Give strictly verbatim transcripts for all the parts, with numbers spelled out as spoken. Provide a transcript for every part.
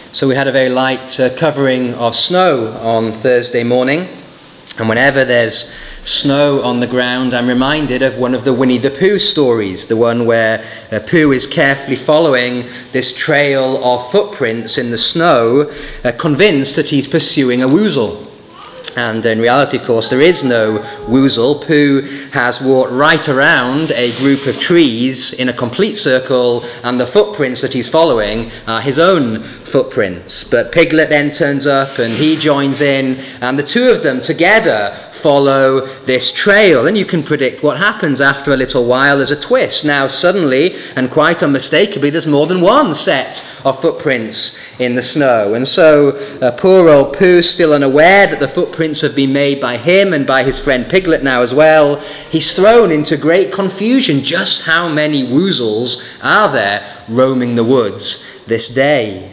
So we had a very light uh, covering of snow on Thursday morning, and whenever there's snow on the ground, I'm reminded of one of the Winnie the Pooh stories, the one where uh, Pooh is carefully following this trail of footprints in the snow, uh, convinced that he's pursuing a woozle. And in reality, of course, there is no woozle. Pooh has walked right around a group of trees in a complete circle, and the footprints that he's following are his own footprints. But Piglet then turns up and he joins in, and the two of them together follow this trail. And you can predict what happens after a little while. There's a twist. Now suddenly, and quite unmistakably, there's more than one set of footprints in the snow. And so uh, poor old Pooh, still unaware that the footprints have been made by him and by his friend Piglet now as well, he's thrown into great confusion. Just how many woozles are there roaming the woods this day?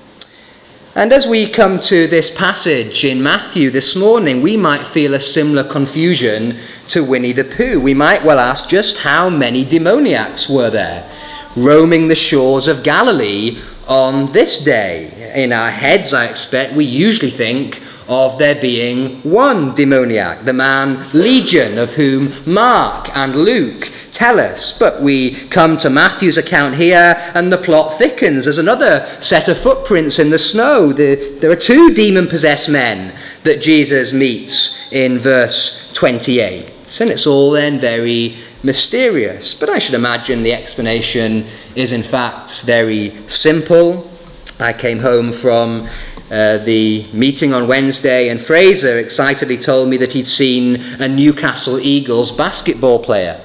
And as we come to this passage in Matthew this morning, we might feel a similar confusion to Winnie the Pooh. We might well ask, just how many demoniacs were there roaming the shores of Galilee on this day? In our heads, I expect, we usually think of there being one demoniac, the man Legion, of whom Mark and Luke tell us. But we come to Matthew's account here, and the plot thickens. There's another set of footprints in the snow. The, there are two demon-possessed men that Jesus meets in verse twenty-eight. And it's all then very mysterious. But I should imagine the explanation is in fact very simple. I came home from Uh, the meeting on Wednesday, and Fraser excitedly told me that he'd seen a Newcastle Eagles basketball player.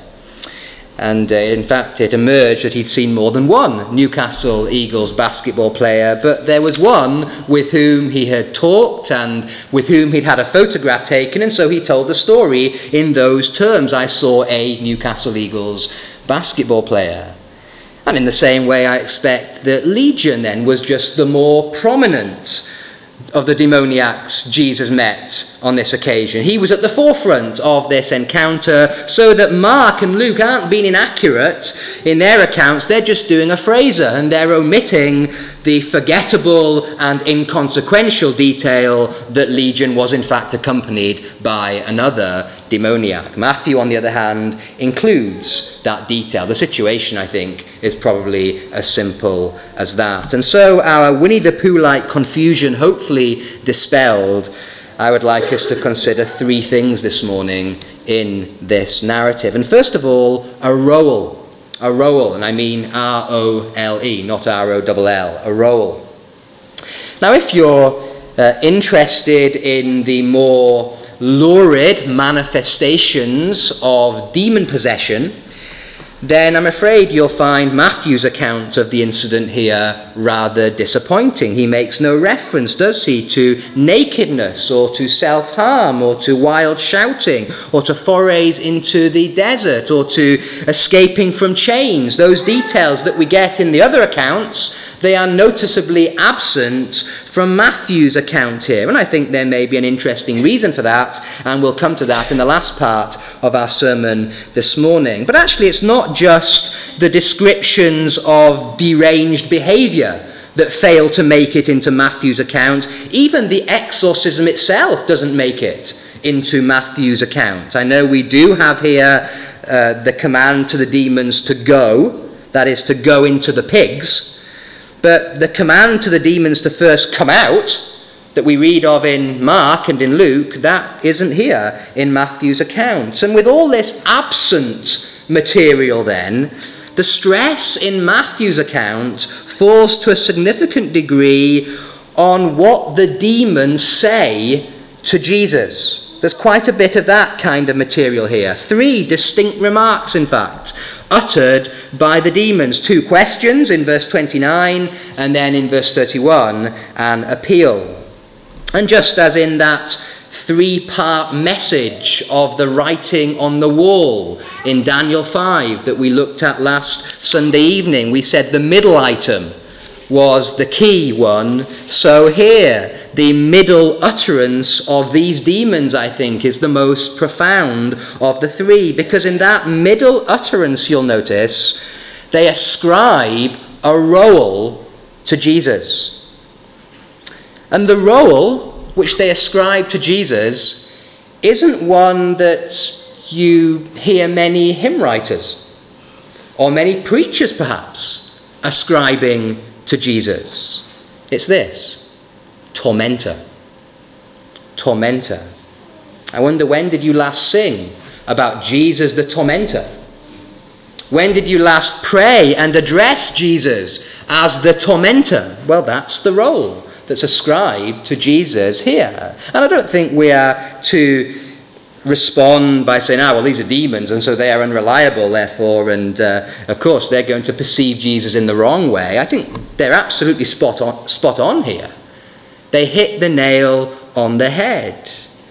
And uh, in fact, it emerged that he'd seen more than one Newcastle Eagles basketball player, but there was one with whom he had talked and with whom he'd had a photograph taken, and so he told the story in those terms. I saw a Newcastle Eagles basketball player. And in the same way, I expect that Legion then was just the more prominent of the demoniacs Jesus met on this occasion. He was at the forefront of this encounter, so that Mark and Luke aren't being inaccurate in their accounts. They're just doing a Fraser, and they're omitting the forgettable and inconsequential detail that Legion was in fact accompanied by another demoniac. Matthew, on the other hand, includes that detail. The situation, I think, is probably as simple as that. And so our Winnie the Pooh-like confusion hopefully dispelled, I would like us to consider three things this morning in this narrative. And first of all, a role. A role, and I mean R O L E, not R O L L, a role. Now, if you're uh, interested in the more lurid manifestations of demon possession, then I'm afraid you'll find Matthew's account of the incident here rather disappointing. He makes no reference, does he, to nakedness or to self-harm or to wild shouting or to forays into the desert or to escaping from chains. Those details that we get in the other accounts, they are noticeably absent from Matthew's account here. And I think there may be an interesting reason for that, and we'll come to that in the last part of our sermon this morning. But actually, it's not just the descriptions of deranged behavior that fail to make it into Matthew's account. Even the exorcism itself doesn't make it into Matthew's account. I know we do have here uh, the command to the demons to go, that is, to go into the pigs, but the command to the demons to first come out that we read of in Mark and in Luke, that isn't here in Matthew's account. And with all this absent material then, the stress in Matthew's account falls to a significant degree on what the demons say to Jesus. There's quite a bit of that kind of material here. Three distinct remarks, in fact, uttered by the demons. Two questions in verse twenty-nine, and then in verse thirty-one, an appeal. And just as in that three-part message of the writing on the wall in Daniel five that we looked at last Sunday evening, we said the middle item was the key one. So here, the middle utterance of these demons, I think, is the most profound of the three, because in that middle utterance, you'll notice, they ascribe a role to Jesus. And the role which they ascribe to Jesus isn't one that you hear many hymn writers or many preachers perhaps ascribing to Jesus. It's this: tormentor. Tormentor. I wonder, when did you last sing about Jesus the tormentor? When did you last pray and address Jesus as the tormentor? Well, that's the role that's ascribed to Jesus here. And I don't think we are to respond by saying, ah, well, these are demons, and so they are unreliable, therefore, and uh, of course they're going to perceive Jesus in the wrong way. I think they're absolutely spot on, spot on here. They hit the nail on the head.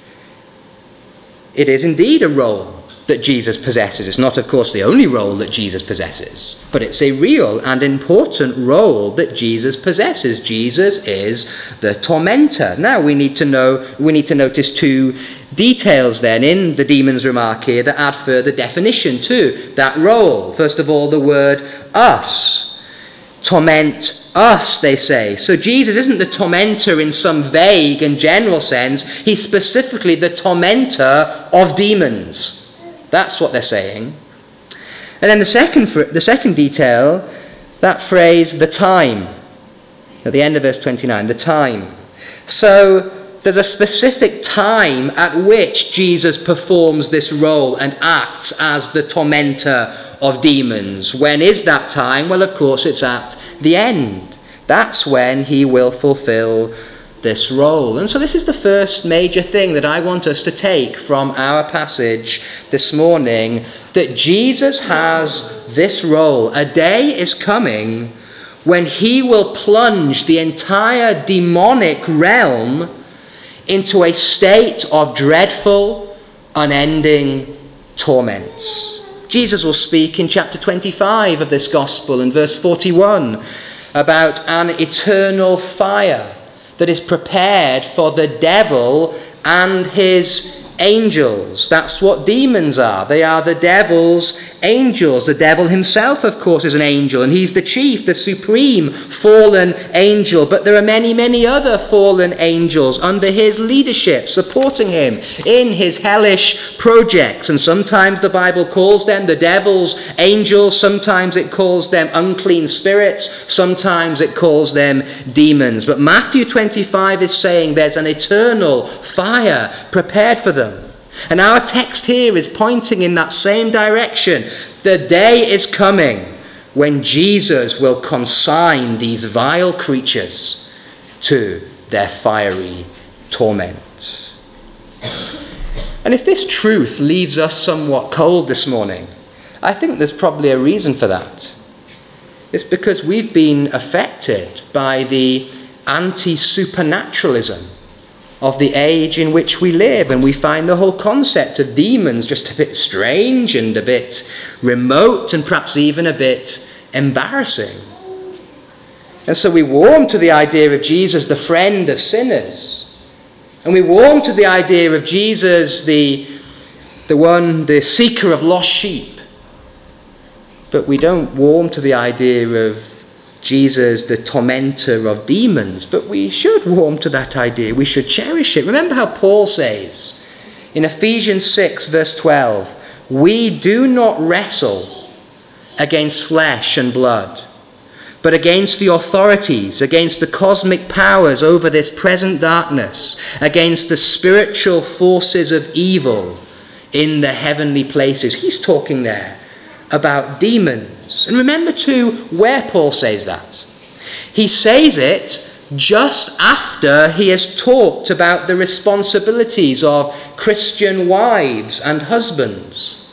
It is indeed a role that Jesus possesses. It's not, of course, the only role that Jesus possesses, but it's a real and important role that Jesus possesses. Jesus is the tormentor. Now we need to know, we need to notice two details then in the demon's remark here that add further definition to that role. First of all, the word us. Torment us, they say. So Jesus isn't the tormentor in some vague and general sense. He's specifically the tormentor of demons. That's what they're saying. And then the second, the second detail, that phrase, the time, at the end of verse twenty-nine, the time. So there's a specific time at which Jesus performs this role and acts as the tormentor of demons. When is that time? Well, of course, it's at the end. That's when he will fulfill this role. And so this is the first major thing that I want us to take from our passage this morning, that Jesus has this role. A day is coming when he will plunge the entire demonic realm into a state of dreadful, unending torment. Jesus will speak in chapter twenty-five of this gospel in verse forty-one about an eternal fire that is prepared for the devil and his angels. That's what demons are. They are the devil's angels. The devil himself, of course, is an angel, and he's the chief, the supreme fallen angel. But there are many, many other fallen angels under his leadership, supporting him in his hellish projects. And sometimes the Bible calls them the devil's angels. Sometimes it calls them unclean spirits. Sometimes it calls them demons. But Matthew twenty-five is saying there's an eternal fire prepared for them. And our text here is pointing in that same direction. The day is coming when Jesus will consign these vile creatures to their fiery torment. And if this truth leaves us somewhat cold this morning, I think there's probably a reason for that. It's because we've been affected by the anti-supernaturalism of the age in which we live, and we find the whole concept of demons just a bit strange and a bit remote and perhaps even a bit embarrassing. And so we warm to the idea of Jesus, the friend of sinners, and we warm to the idea of Jesus, the, the one, the seeker of lost sheep, but we don't warm to the idea of Jesus, the tormentor of demons. But we should warm to that idea. We should cherish it. Remember how Paul says in Ephesians six, verse twelve, we do not wrestle against flesh and blood, but against the authorities, against the cosmic powers over this present darkness, against the spiritual forces of evil in the heavenly places. He's talking there about demons. And remember too where Paul says that. He says it just after he has talked about the responsibilities of Christian wives and husbands,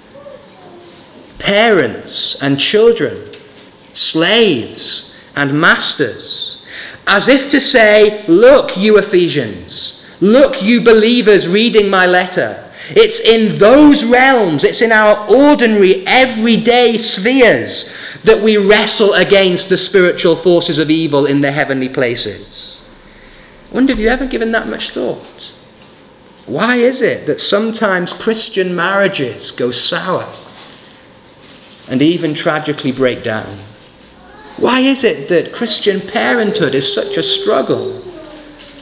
parents and children, slaves and masters, as if to say, look, you Ephesians, look, you believers reading my letter. It's in those realms, it's in our ordinary, everyday spheres that we wrestle against the spiritual forces of evil in the heavenly places. I wonder if you ever given that much thought. Why is it that sometimes Christian marriages go sour and even tragically break down? Why is it that Christian parenthood is such a struggle?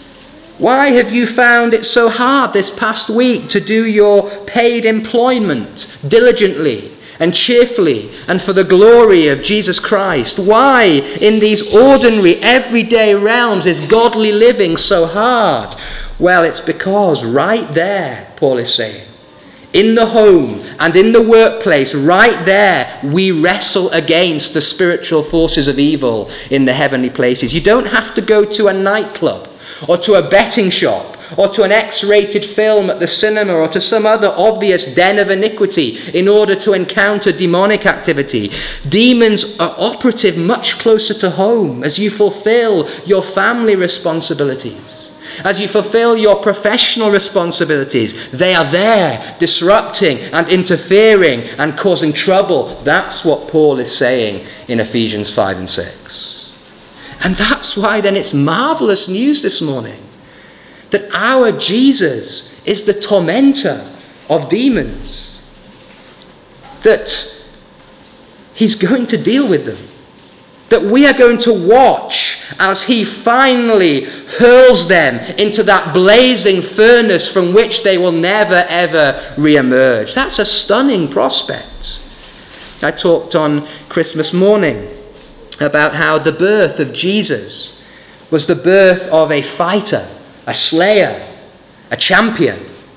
Why have you found it so hard this past week to do your paid employment diligently and cheerfully and for the glory of Jesus Christ? Why in these ordinary everyday realms is godly living so hard? Well, it's because right there, Paul is saying, in the home and in the workplace, right there, we wrestle against the spiritual forces of evil in the heavenly places. You don't have to go to a nightclub or to a betting shop or to an X-rated film at the cinema or to some other obvious den of iniquity in order to encounter demonic activity. Demons are operative much closer to home as you fulfill your family responsibilities. As you fulfill your professional responsibilities, they are there, disrupting and interfering and causing trouble. That's what Paul is saying in Ephesians five and six. And that's why then it's marvelous news this morning that our Jesus is the tormentor of demons. That he's going to deal with them. That we are going to watch as he finally hurls them into that blazing furnace from which they will never ever re-emerge. That's a stunning prospect. I talked on Christmas morning about how the birth of Jesus was the birth of a fighter, a slayer, a champion.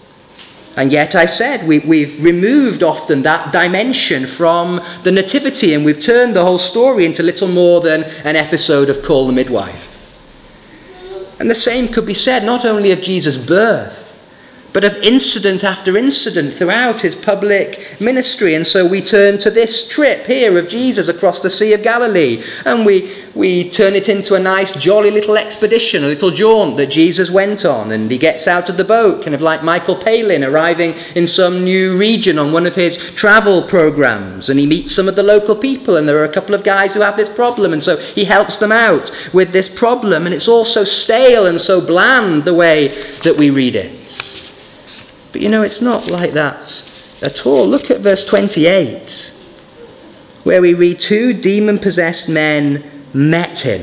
And yet I said we, we've removed often that dimension from the nativity, and we've turned the whole story into little more than an episode of Call the Midwife. And the same could be said not only of Jesus' birth, but of incident after incident throughout his public ministry. And so we turn to this trip here of Jesus across the Sea of Galilee, and we, we turn it into a nice jolly little expedition, a little jaunt that Jesus went on, and he gets out of the boat, kind of like Michael Palin arriving in some new region on one of his travel programs, and he meets some of the local people, and there are a couple of guys who have this problem, and so he helps them out with this problem, and it's all so stale and so bland the way that we read it. But you know, it's not like that at all. Look at verse twenty-eight, where we read, two demon-possessed men met him.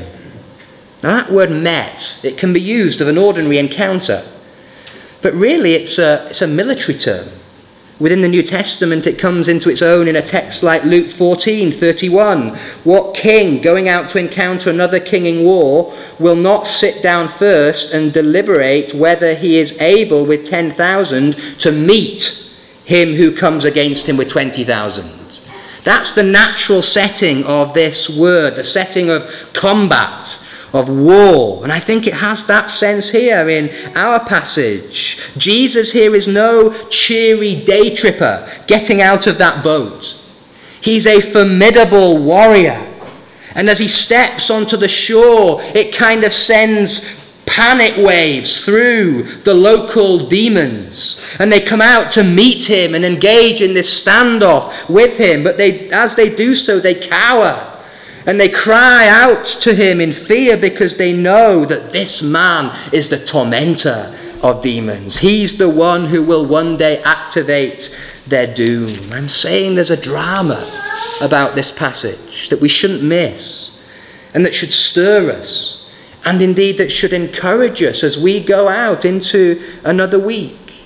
Now that word met, it can be used of an ordinary encounter, but really it's a, it's a military term. Within the New Testament, it comes into its own in a text like Luke fourteen thirty-one. What king going out to encounter another king in war will not sit down first and deliberate whether he is able with ten thousand to meet him who comes against him with twenty thousand? That's the natural setting of this word, the setting of combat, of war. And I think it has that sense here in our passage. Jesus here is no cheery day tripper getting out of that boat. He's a formidable warrior. And as he steps onto the shore, it kind of sends panic waves through the local demons, and they come out to meet him and engage in this standoff with him. But they, as they do so, they cower. And they cry out to him in fear because they know that this man is the tormentor of demons. He's the one who will one day activate their doom. I'm saying there's a drama about this passage that we shouldn't miss, and that should stir us, and indeed that should encourage us as we go out into another week.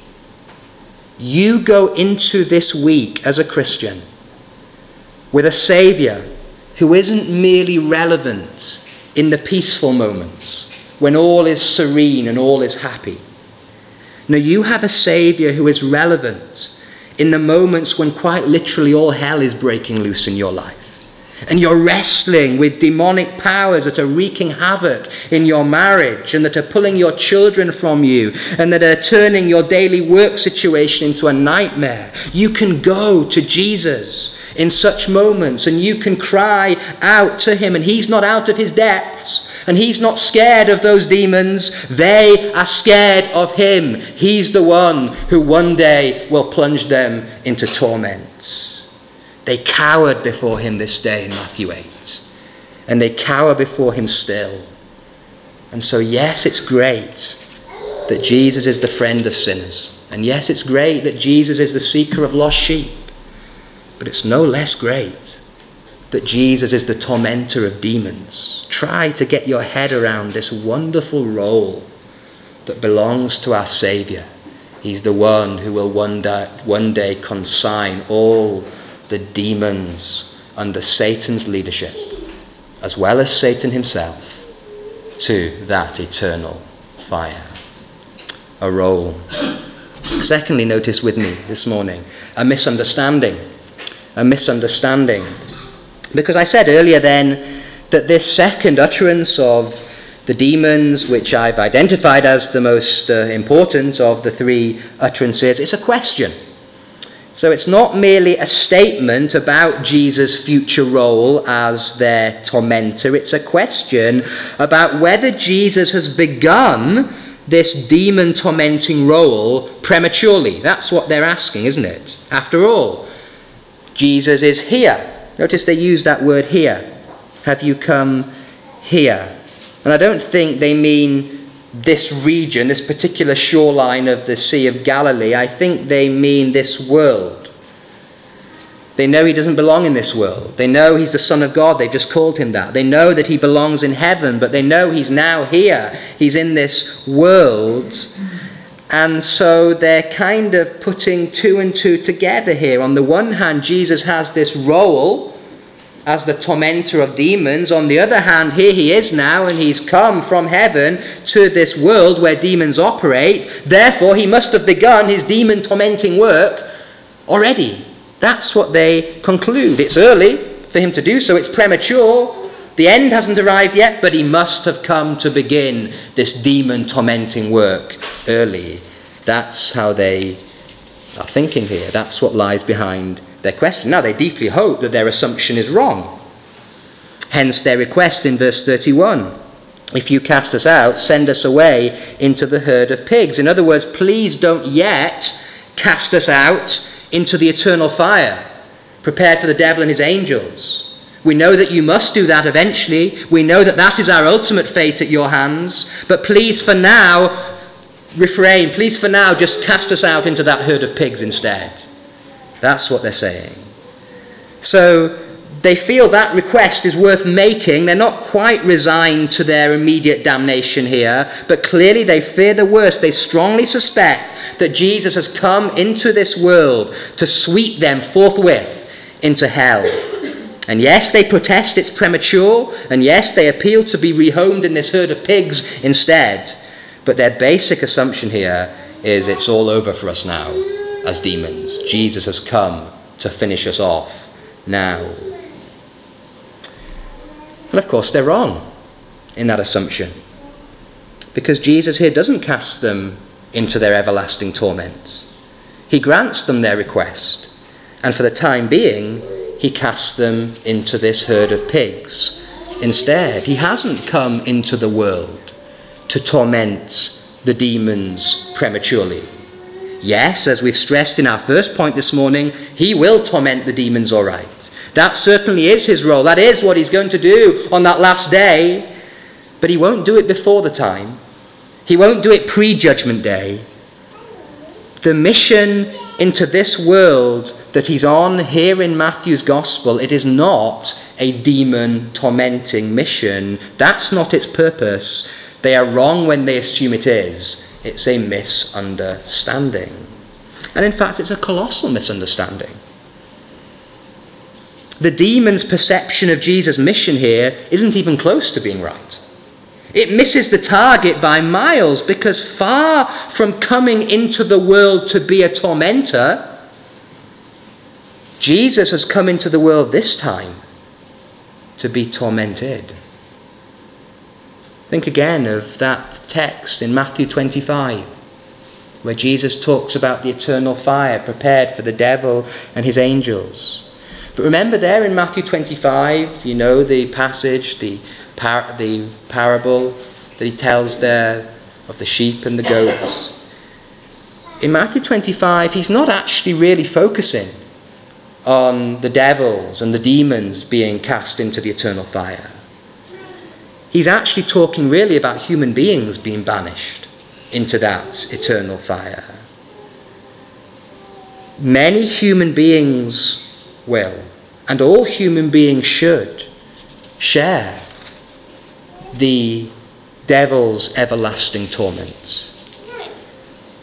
You go into this week as a Christian with a Saviour who isn't merely relevant in the peaceful moments when all is serene and all is happy. No, you have a Saviour who is relevant in the moments when quite literally all hell is breaking loose in your life, and you're wrestling with demonic powers that are wreaking havoc in your marriage, and that are pulling your children from you, and that are turning your daily work situation into a nightmare. You can go to Jesus in such moments, and you can cry out to him, and he's not out of his depths, and he's not scared of those demons. They are scared of him. He's the one who one day will plunge them into torment. They cowered before him this day in Matthew eight, and they cower before him still. And so yes, it's great that Jesus is the friend of sinners, and yes, it's great that Jesus is the seeker of lost sheep. But it's no less great that Jesus is the tormentor of demons. Try to get your head around this wonderful role but belongs to our Saviour. He's the one who will one day, one day consign all the demons under Satan's leadership, as well as Satan himself, to that eternal fire. A role. Secondly, notice with me this morning, a misunderstanding. A misunderstanding. Because I said earlier then that this second utterance of the demons, which I've identified as the most uh, important of the three utterances, it's a question. So it's not merely a statement about Jesus' future role as their tormentor. It's a question about whether Jesus has begun this demon-tormenting role prematurely. That's what they're asking, isn't it? After all, Jesus is here. Notice they use that word here. Have you come here? And I don't think they mean this region, this particular shoreline of the Sea of Galilee. I think they mean this world. They know he doesn't belong in this world. They know he's the Son of God. They've just called him that. They know that he belongs in heaven, but they know he's now here. He's in this world. And so they're kind of putting two and two together here. On the one hand, Jesus has this role as the tormentor of demons. On the other hand, here he is now, and he's come from heaven to this world where demons operate. Therefore, he must have begun his demon-tormenting work already. That's what they conclude. It's early for him to do so. It's premature. The end hasn't arrived yet, but he must have come to begin this demon-tormenting work early. That's how they are thinking here. That's what lies behind their question. Now, they deeply hope that their assumption is wrong. Hence their request in verse thirty-one. If you cast us out, send us away into the herd of pigs. In other words, please don't yet cast us out into the eternal fire, prepared for the devil and his angels. We know that you must do that eventually. We know that that is our ultimate fate at your hands. But please for now, refrain. Please for now, just cast us out into that herd of pigs instead. That's what they're saying. So they feel that request is worth making. They're not quite resigned to their immediate damnation here, but clearly they fear the worst. They strongly suspect that Jesus has come into this world to sweep them forthwith into hell. And yes, they protest it's premature, and yes, they appeal to be rehomed in this herd of pigs instead. But their basic assumption here is it's all over for us now as demons. Jesus has come to finish us off now. And of course they're wrong in that assumption, because Jesus here doesn't cast them into their everlasting torment. He grants them their request, and for the time being he casts them into this herd of pigs instead. He hasn't come into the world to torment the demons prematurely. Yes, as we've stressed in our first point this morning, he will torment the demons all right. That certainly is his role. That is what he's going to do on that last day. But he won't do it before the time. He won't do it pre-judgment day. The mission into this world that he's on here in Matthew's gospel, it is not a demon-tormenting mission. That's not its purpose. They are wrong when they assume it is. It's a misunderstanding. And in fact, it's a colossal misunderstanding. The demon's perception of Jesus' mission here isn't even close to being right. It misses the target by miles, because far from coming into the world to be a tormentor, Jesus has come into the world this time to be tormented. Think again of that text in Matthew twenty-five, where Jesus talks about the eternal fire prepared for the devil and his angels. But remember there in Matthew twenty-five, you know the passage, the par- the parable that he tells there of the sheep and the goats. In Matthew twenty-five, he's not actually really focusing on the devils and the demons being cast into the eternal fire. He's actually talking really about human beings being banished into that eternal fire. Many human beings will, and all human beings should, share the devil's everlasting torment.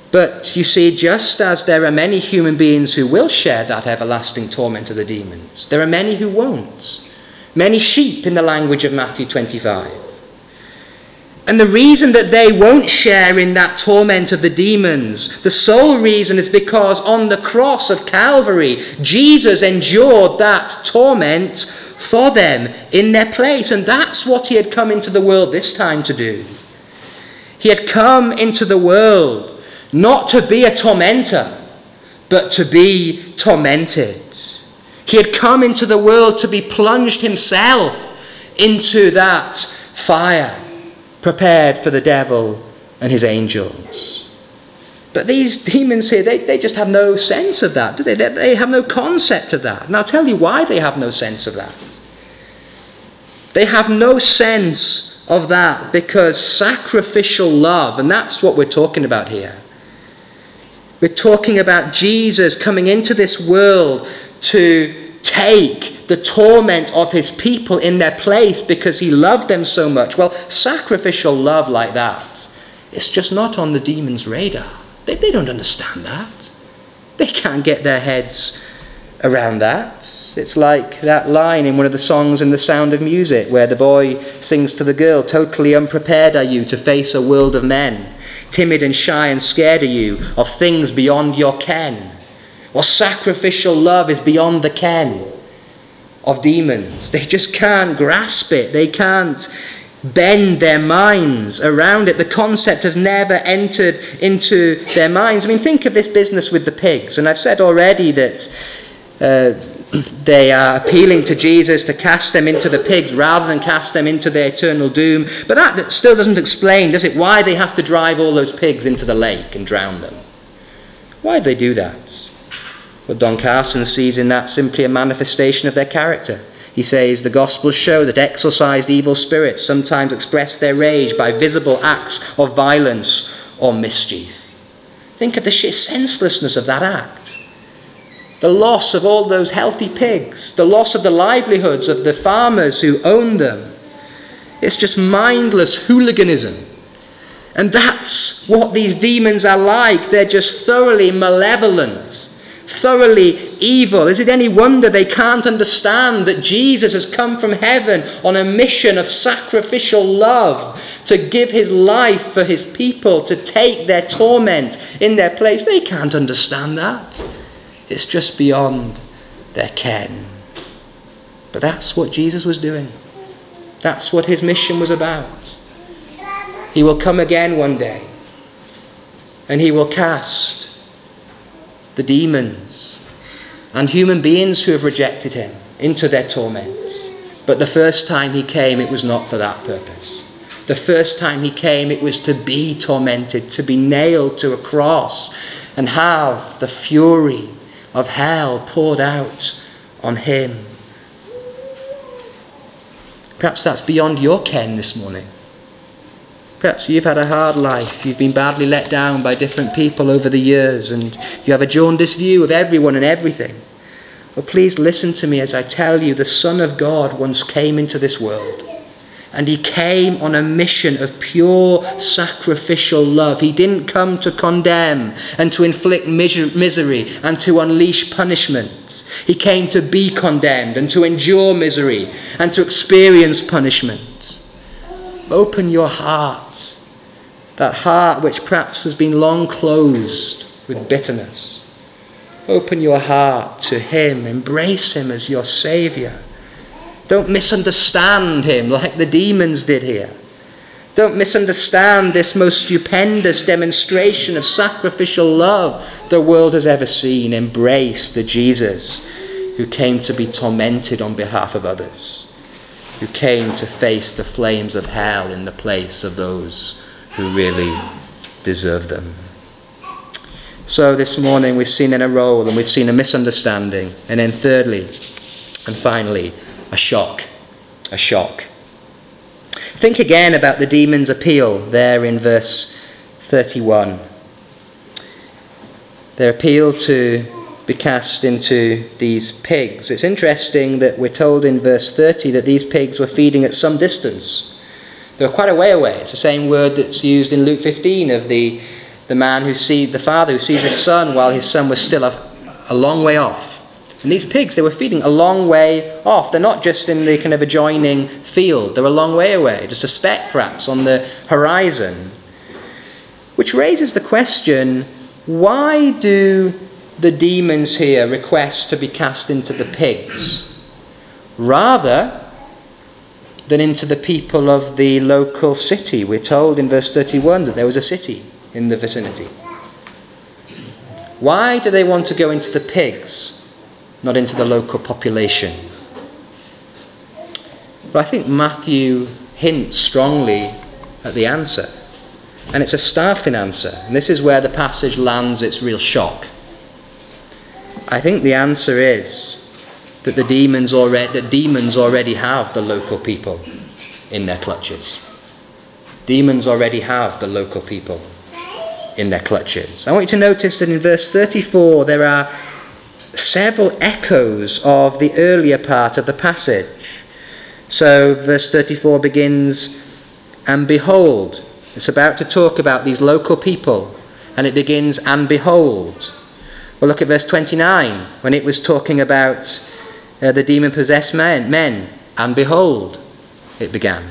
But you see, just as there are many human beings who will share that everlasting torment of the demons, there are many who won't. Many sheep in the language of Matthew twenty-five. And the reason that they won't share in that torment of the demons, the sole reason is because on the cross of Calvary, Jesus endured that torment for them in their place. And that's what he had come into the world this time to do. He had come into the world not to be a tormentor, but to be tormented. He had come into the world to be plunged himself into that fire prepared for the devil and his angels. But these demons here, they, they just have no sense of that, do they? they? They have no concept of that. And I'll tell you why they have no sense of that. They have no sense of that because sacrificial love, and that's what we're talking about here. We're talking about Jesus coming into this world to take the torment of his people in their place because he loved them so much. Well, sacrificial love like that, it's just not on the demons' radar. They, they don't understand that. They can't get their heads around that. It's like that line in one of the songs in The Sound of Music where the boy sings to the girl, "Totally unprepared are you to face a world of men. Timid and shy and scared are you of things beyond your ken." Well, sacrificial love is beyond the ken of demons. They just can't grasp it. They can't bend their minds around it. The concept has never entered into their minds. I mean, think of this business with the pigs. And I've said already that uh, they are appealing to Jesus to cast them into the pigs rather than cast them into their eternal doom. But that still doesn't explain, does it, why they have to drive all those pigs into the lake and drown them? Why do they do that? Well, Don Carson sees in that simply a manifestation of their character. He says the Gospels show that exorcised evil spirits sometimes express their rage by visible acts of violence or mischief. Think of the sheer senselessness of that act. The loss of all those healthy pigs, the loss of the livelihoods of the farmers who own them. It's just mindless hooliganism. And that's what these demons are like. They're just thoroughly malevolent, thoroughly evil. Is it any wonder they can't understand that Jesus has come from heaven on a mission of sacrificial love to give his life for his people, to take their torment in their place? They can't understand that. It's just beyond their ken. But that's what Jesus was doing. That's what his mission was about. He will come again one day, and he will cast the demons and human beings who have rejected him into their torment. But the first time he came, it was not for that purpose. The first time he came, it was to be tormented, to be nailed to a cross and have the fury of hell poured out on him. Perhaps that's beyond your ken this morning. Perhaps you've had a hard life. You've been badly let down by different people over the years, and you have a jaundiced view of everyone and everything. Well, please listen to me as I tell you, the Son of God once came into this world, and he came on a mission of pure sacrificial love. He didn't come to condemn and to inflict misery and to unleash punishment. He came to be condemned and to endure misery and to experience punishment. Open your heart, that heart which perhaps has been long closed with bitterness. Open your heart to him. Embrace him as your Saviour. Don't misunderstand him like the demons did here. Don't misunderstand this most stupendous demonstration of sacrificial love the world has ever seen. Embrace the Jesus who came to be tormented on behalf of others, who came to face the flames of hell in the place of those who really deserve them. So this morning we've seen in a role, and we've seen a misunderstanding, and then thirdly and finally a shock. A shock. Think again about the demon's appeal there in verse thirty-one. Their appeal to be cast into these pigs. It's interesting that we're told in verse thirty that these pigs were feeding at some distance. They were quite a way away. It's the same word that's used in Luke fifteen of the The man who sees, the father who sees his son while his son was still a, a long way off. And these pigs, they were feeding a long way off. They're not just in the kind of adjoining field. They're a long way away, just a speck perhaps on the horizon. Which raises the question, why do the demons here request to be cast into the pigs rather than into the people of the local city? We're told in verse thirty-one that there was a city in the vicinity. Why do they want to go into the pigs, not into the local population? But I think Matthew hints strongly at the answer. And it's a startling answer. And this is where the passage lands its real shock. I think the answer is that the demons already, that demons already have the local people in their clutches. Demons already have the local people in their clutches. I want you to notice that in verse thirty-four there are several echoes of the earlier part of the passage. So verse thirty-four begins, and behold. It's about to talk about these local people, and it begins, and behold. Well, look at verse twenty-nine, when it was talking about uh, the demon-possessed men, men, and behold, it began.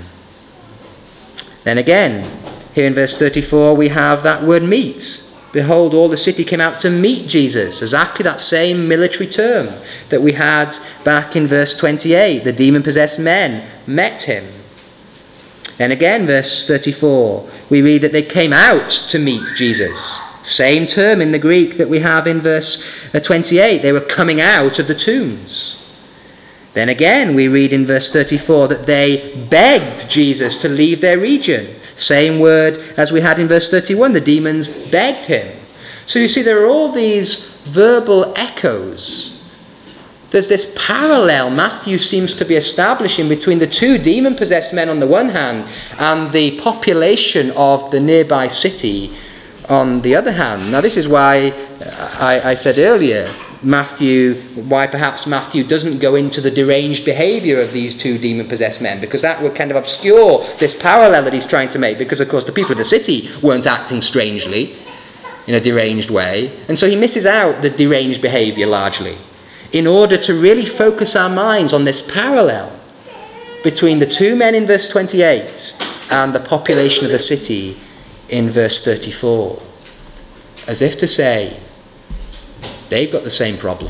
Then again, here in verse thirty-four, we have that word meet. Behold, all the city came out to meet Jesus. Exactly that same military term that we had back in verse twenty-eight. The demon-possessed men met him. Then again, verse thirty-four, we read that they came out to meet Jesus. Same term in the Greek that we have in verse twenty-eight. They were coming out of the tombs. Then again, we read in verse thirty-four that they begged Jesus to leave their region. Same word as we had in verse thirty-one. The demons begged him. So you see, there are all these verbal echoes. There's this parallel Matthew seems to be establishing between the two demon-possessed men on the one hand and the population of the nearby city on the other hand. Now this is why I, I said earlier, Matthew, why perhaps Matthew doesn't go into the deranged behaviour of these two demon-possessed men, because that would kind of obscure this parallel that he's trying to make, because of course the people of the city weren't acting strangely in a deranged way, and so he misses out the deranged behaviour largely, in order to really focus our minds on this parallel between the two men in verse twenty-eight and the population of the city in verse thirty-four. As if to say, they've got the same problem.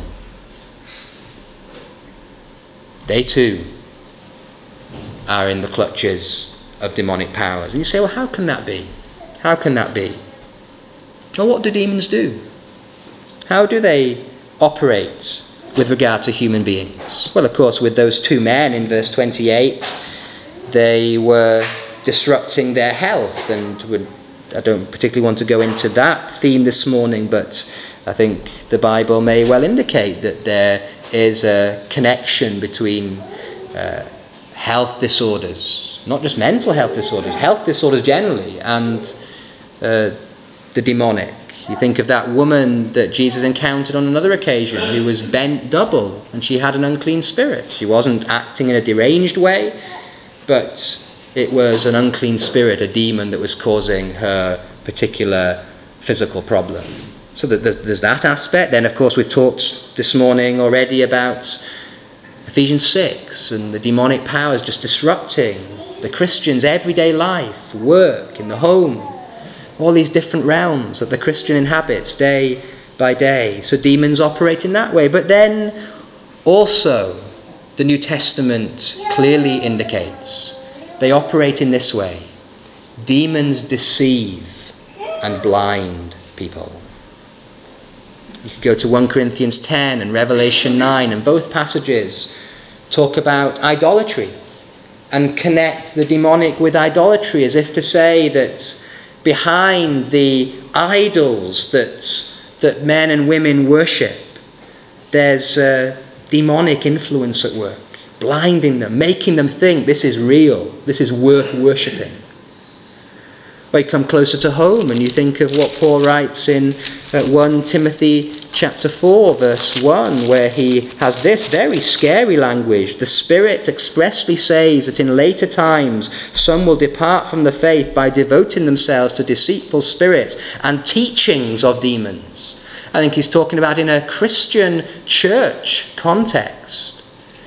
They too are in the clutches of demonic powers. And you say, well, how can that be? How can that be? Well, what do demons do? How do they operate with regard to human beings? Well, of course, with those two men in verse twenty-eight, they were disrupting their health, and would, I don't particularly want to go into that theme this morning, but I think the Bible may well indicate that there is a connection between uh, health disorders, not just mental health disorders, health disorders generally, and uh, the demonic. You think of that woman that Jesus encountered on another occasion who was bent double and she had an unclean spirit. She wasn't acting in a deranged way, but it was an unclean spirit, a demon that was causing her particular physical problem. So that there's, there's that aspect. Then, of course, we've talked this morning already about Ephesians six and the demonic powers just disrupting the Christian's everyday life, work, in the home, all these different realms that the Christian inhabits day by day. So demons operate in that way. But then also the New Testament clearly indicates they operate in this way. Demons deceive and blind people. You could go to First Corinthians ten and Revelation nine, and both passages talk about idolatry and connect the demonic with idolatry, as if to say that behind the idols that that men and women worship, there's a demonic influence at work, blinding them, making them think this is real, this is worth worshipping. Or you come closer to home and you think of what Paul writes in uh, First Timothy chapter four, verse one, where he has this very scary language. The Spirit expressly says that in later times some will depart from the faith by devoting themselves to deceitful spirits and teachings of demons. I think he's talking about in a Christian church context,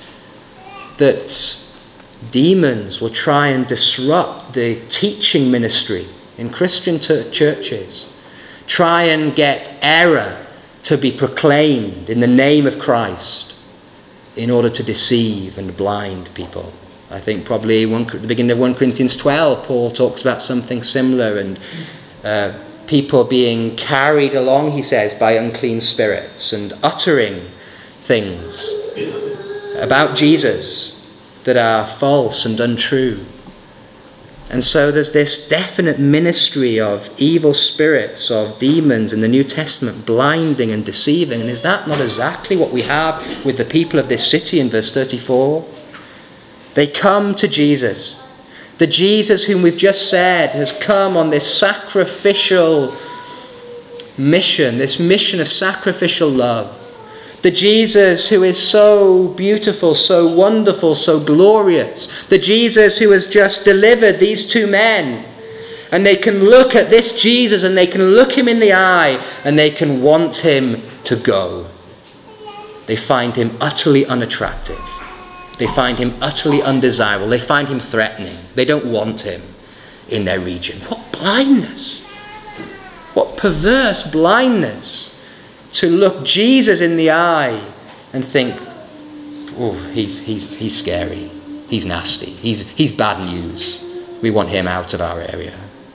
that demons will try and disrupt the teaching ministry in Christian t- churches, try and get error to be proclaimed in the name of Christ in order to deceive and blind people. I think probably one, at the beginning of First Corinthians twelve, Paul talks about something similar, and uh, people being carried along, he says, by unclean spirits and uttering things about Jesus that are false and untrue. And so there's this definite ministry of evil spirits, of demons in the New Testament, blinding and deceiving. And is that not exactly what we have with the people of this city in verse thirty-four? They come to Jesus. The Jesus whom we've just said has come on this sacrificial mission, this mission of sacrificial love. The Jesus who is so beautiful, so wonderful, so glorious. The Jesus who has just delivered these two men. And they can look at this Jesus and they can look him in the eye and they can want him to go. They find him utterly unattractive. They find him utterly undesirable. They find him threatening. They don't want him in their region. What blindness! What perverse blindness! To look Jesus in the eye and think, oh, he's he's he's scary, he's nasty, he's he's bad news. We want him out of our area.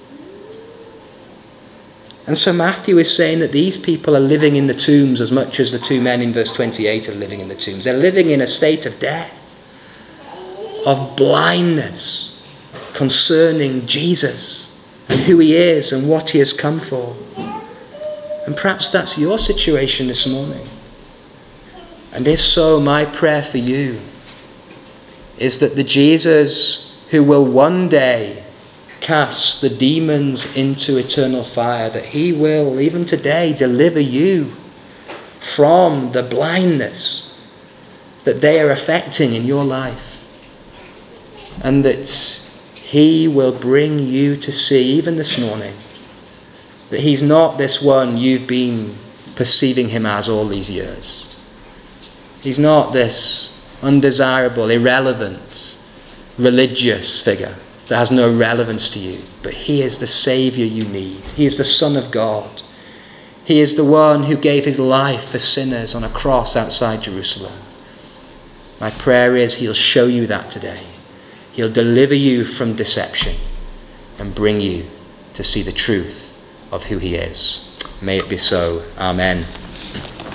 And so Matthew is saying that these people are living in the tombs as much as the two men in verse twenty-eight are living in the tombs. They're living in a state of death, of blindness concerning Jesus and who he is and what he has come for. And perhaps that's your situation this morning. And if so, my prayer for you is that the Jesus who will one day cast the demons into eternal fire, that he will, even today, deliver you from the blindness that they are affecting in your life. And that he will bring you to see, even this morning, that he's not this one you've been perceiving him as all these years. He's not this undesirable, irrelevant, religious figure that has no relevance to you. But he is the Saviour you need. He is the Son of God. He is the one who gave his life for sinners on a cross outside Jerusalem. My prayer is he'll show you that today. He'll deliver you from deception and bring you to see the truth of who he is. May it be so. Amen.